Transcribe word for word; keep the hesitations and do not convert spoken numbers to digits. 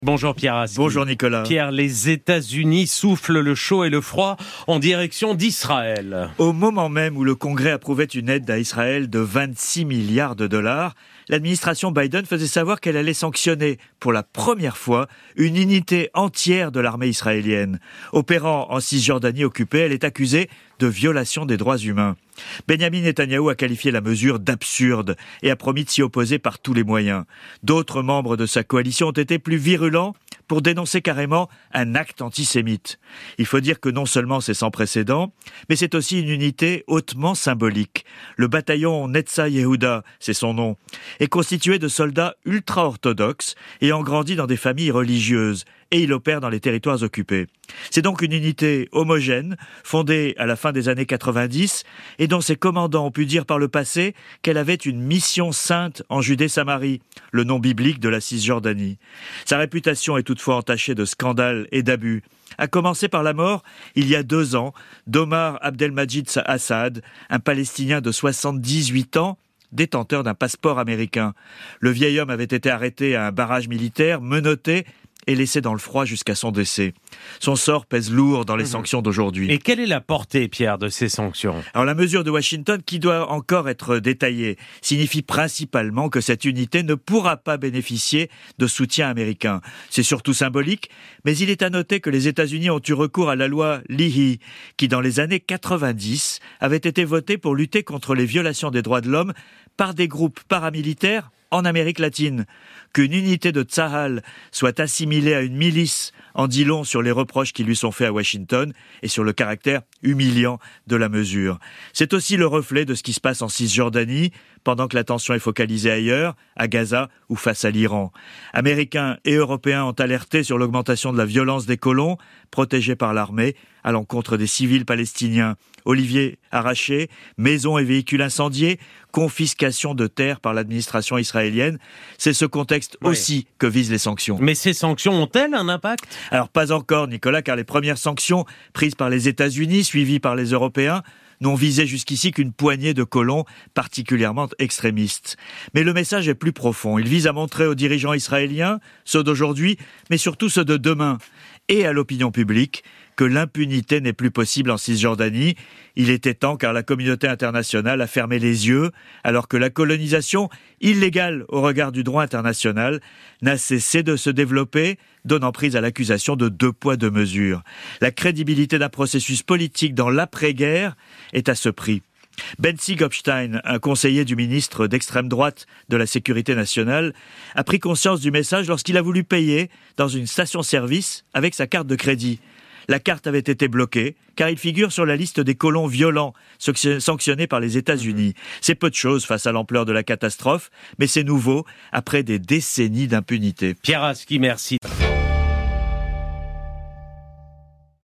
Bonjour Pierre Aski. Bonjour Nicolas. Pierre, les États-Unis soufflent le chaud et le froid en direction d'Israël. Au moment même où le Congrès approuvait une aide à Israël de vingt-six milliards de dollars, l'administration Biden faisait savoir qu'elle allait sanctionner pour la première fois une unité entière de l'armée israélienne. Opérant en Cisjordanie occupée, elle est accusée de violation des droits humains. Benjamin Netanyahou a qualifié la mesure d'absurde et a promis de s'y opposer par tous les moyens. D'autres membres de sa coalition ont été plus virulents pour dénoncer carrément un acte antisémite. Il faut dire que non seulement c'est sans précédent, mais c'est aussi une unité hautement symbolique. Le bataillon Netza Yehuda, c'est son nom, est constitué de soldats ultra-orthodoxes ayant grandi dans des familles religieuses, et il opère dans les territoires occupés. C'est donc une unité homogène, fondée à la fin des années quatre-vingt-dix, et dont ses commandants ont pu dire par le passé qu'elle avait une mission sainte en Judée-Samarie, le nom biblique de la Cisjordanie. Sa réputation est toutefois entachée de scandales et d'abus, à commencer par la mort, il y a deux ans, d'Omar Abdelmajid Assad, un Palestinien de soixante-dix-huit ans, détenteur d'un passeport américain. Le vieil homme avait été arrêté à un barrage militaire, menotté et laissé dans le froid jusqu'à son décès. Son sort pèse lourd dans les mmh. sanctions d'aujourd'hui. Et quelle est la portée, Pierre, de ces sanctions ? Alors la mesure de Washington, qui doit encore être détaillée, signifie principalement que cette unité ne pourra pas bénéficier de soutien américain. C'est surtout symbolique, mais il est à noter que les États-Unis ont eu recours à la loi Leahy, qui dans les années quatre-vingt-dix avait été votée pour lutter contre les violations des droits de l'homme par des groupes paramilitaires en Amérique latine. Qu'une unité de Tsahal soit assimilée à une milice en dit long sur les reproches qui lui sont faits à Washington et sur le caractère humiliant de la mesure. C'est aussi le reflet de ce qui se passe en Cisjordanie, pendant que l'attention est focalisée ailleurs, à Gaza ou face à l'Iran. Américains et Européens ont alerté sur l'augmentation de la violence des colons, protégés par l'armée, à l'encontre des civils palestiniens. Oliviers arrachés, maisons et véhicules incendiés, confiscation de terres par l'administration israélienne. C'est ce contexte oui. aussi que visent les sanctions. Mais ces sanctions ont-elles un impact ? Alors pas encore, Nicolas, car les premières sanctions prises par les États-Unis, suivies par les Européens, n'ont visé jusqu'ici qu'une poignée de colons particulièrement extrémistes. Mais le message est plus profond. Il vise à montrer aux dirigeants israéliens, ceux d'aujourd'hui, mais surtout ceux de demain, et à l'opinion publique, que l'impunité n'est plus possible en Cisjordanie. Il était temps car la communauté internationale a fermé les yeux, alors que la colonisation, illégale au regard du droit international, n'a cessé de se développer, donnant prise à l'accusation de deux poids deux mesures. La crédibilité d'un processus politique dans l'après-guerre est à ce prix. Bentzi Gopstein, un conseiller du ministre d'extrême droite de la Sécurité nationale, a pris conscience du message lorsqu'il a voulu payer dans une station-service avec sa carte de crédit. La carte avait été bloquée, car il figure sur la liste des colons violents sanctionnés par les États-Unis. C'est peu de choses face à l'ampleur de la catastrophe, mais c'est nouveau après des décennies d'impunité. Pierre Aski, merci.